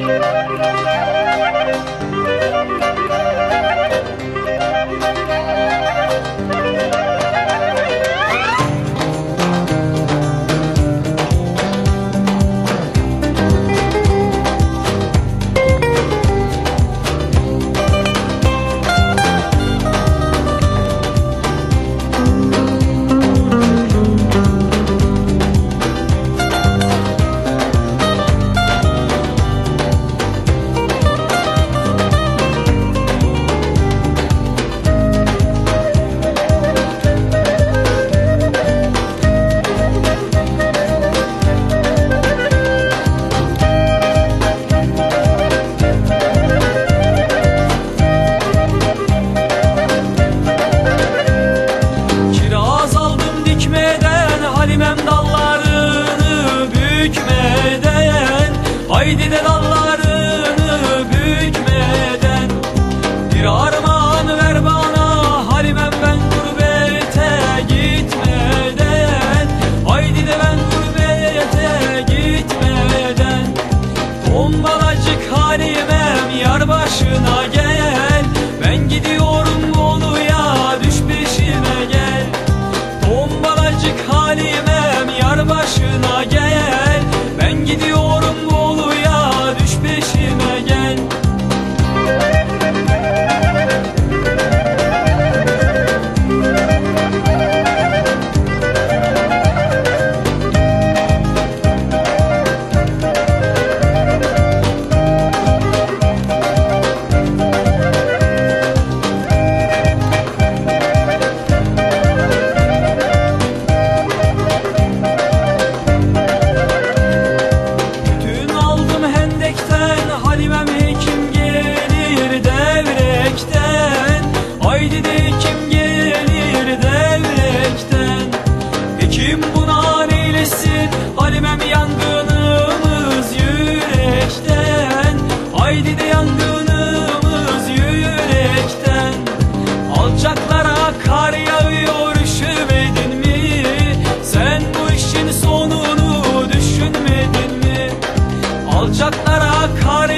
Haydi de dallarını bükmeden bir armağan ver bana Halimem, ben gurbete gitmeden. Haydi de ben gurbete gitmeden. Tombalacık Halimem, yar başına gel. Ben gidiyorum Bolu'ya, düş peşime gel. Tombalacık Halimem, yar başına gel. Ben gidiyorum Bolu'ya, düş peşime gel. Halimem hekim gelir devrekten. Haydi de hekim gelir devrekten. Hekim buna neylesin Halimem, yangınımız yürekten. Haydi de yangınımız yürekten. Alçaklara kar yağıyor, üşümedin mi? Sen bu işin sonunu düşünmedin mi? Alçaklara kar